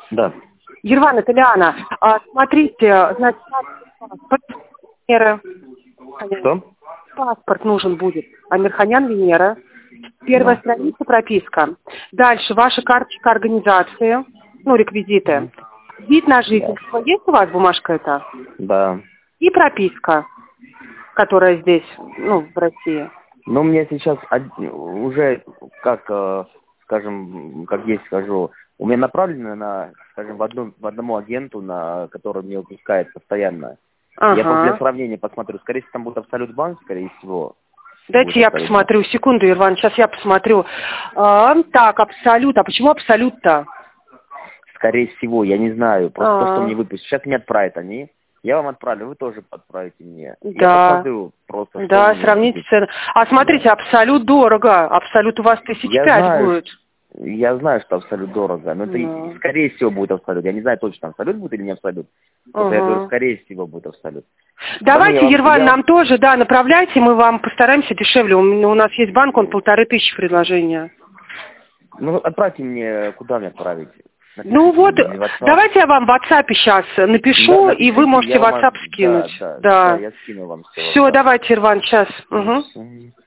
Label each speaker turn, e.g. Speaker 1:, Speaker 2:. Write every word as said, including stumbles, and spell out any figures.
Speaker 1: Да.
Speaker 2: Ерван, это Лиана. А, смотрите, значит, паспорт, Венера.
Speaker 1: Что?
Speaker 2: Паспорт нужен будет. Амирханян Венера. Первая
Speaker 1: Да.
Speaker 2: страница, прописка. Дальше ваша карточка организации, ну, реквизиты.
Speaker 1: Мгм.
Speaker 2: Вид на жительство. Есть у вас бумажка эта?
Speaker 1: Да.
Speaker 2: И прописка, которая здесь, ну, в России.
Speaker 1: Ну, у меня сейчас од- уже, как, э, скажем, как есть скажу, у меня направлено на, скажем, в, одну, в одному агенту, на который мне выпускает постоянно.
Speaker 2: Ага.
Speaker 1: Я просто для сравнения посмотрю. Скорее всего, там будет Абсолют банк, скорее всего.
Speaker 2: Дайте
Speaker 1: Будет
Speaker 2: я
Speaker 1: Абсолют
Speaker 2: посмотрю. Секунду, Ирван, сейчас я посмотрю. А, так, Абсолют. А почему Абсолют-то?
Speaker 1: Скорее всего, я не знаю. Просто то, что
Speaker 2: А,
Speaker 1: мне выпустят. Сейчас мне отправят они. Я вам отправлю, вы тоже отправите мне. Я
Speaker 2: да.
Speaker 1: посмотрю просто, что
Speaker 2: Да,
Speaker 1: мне
Speaker 2: сравните
Speaker 1: будет.
Speaker 2: цены. А смотрите,
Speaker 1: Да.
Speaker 2: Абсолют дорого. Абсолют у вас тысяч
Speaker 1: Я
Speaker 2: пять
Speaker 1: знаю,
Speaker 2: будет.
Speaker 1: я знаю, что Абсолют дорого, но это,
Speaker 2: Ну.
Speaker 1: скорее всего, будет Абсолют. Я не знаю точно, Абсолют будет или не Абсолют. Просто я говорю,
Speaker 2: Ага.
Speaker 1: скорее всего, будет Абсолют.
Speaker 2: Давайте,
Speaker 1: я вам,
Speaker 2: Ерван,
Speaker 1: я...
Speaker 2: нам тоже, да, направляйте, мы вам постараемся дешевле. У, меня, у нас есть банк, он полторы тысячи предложения.
Speaker 1: Ну, отправьте мне, куда мне отправить? Напишите
Speaker 2: Ну вот,
Speaker 1: мне в WhatsApp.
Speaker 2: давайте я вам в WhatsApp сейчас напишу,
Speaker 1: Да,
Speaker 2: и вы
Speaker 1: напишите,
Speaker 2: можете
Speaker 1: я
Speaker 2: в
Speaker 1: вам...
Speaker 2: WhatsApp
Speaker 1: Да,
Speaker 2: скинуть.
Speaker 1: да, да,
Speaker 2: Да.
Speaker 1: я скину вам все в
Speaker 2: Все,
Speaker 1: WhatsApp.
Speaker 2: давайте, Ерван, сейчас. Угу.
Speaker 1: Мгм.